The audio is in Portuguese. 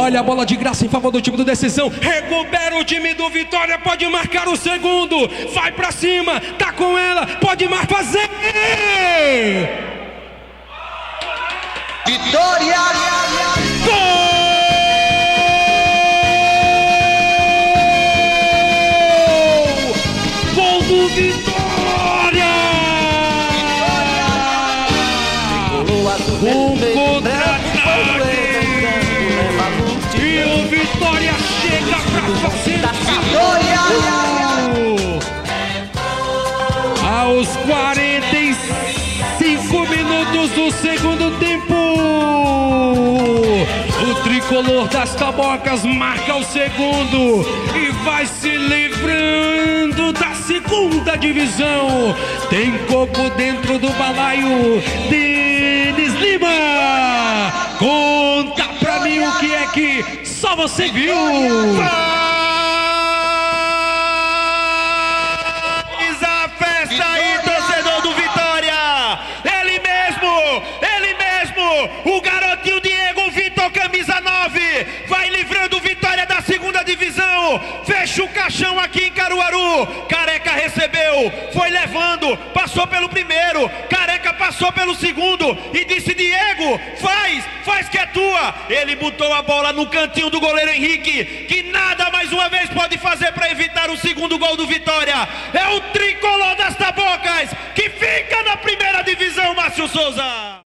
Olha a bola de graça em favor do time do Decisão. Recupera o time do Vitória, pode marcar o segundo. Vai pra cima, tá com ela, pode mais fazer. Vitória! Gol! Gol do Vitória! Um contra-ataque! E o Vitória chega pra fazer Vitória! Aos 45 minutos do segundo tempo, o tricolor das Tabocas marca o segundo e vai se livrando da segunda divisão. Tem coco dentro do balaio. Denis Lima, conta pra mim o que é que só você viu. O garotinho Diego Vitor, camisa 9, vai livrando Vitória da segunda divisão. Fecha o caixão aqui em Caruaru. Careca recebeu, foi levando, passou pelo primeiro. Careca passou pelo segundo e disse: Diego, faz que é tua. Ele botou a bola no cantinho do goleiro Henrique, que nada mais uma vez pode fazer para evitar o segundo gol do Vitória. É o tricolor das Tabocas que fica na primeira divisão, Márcio Souza.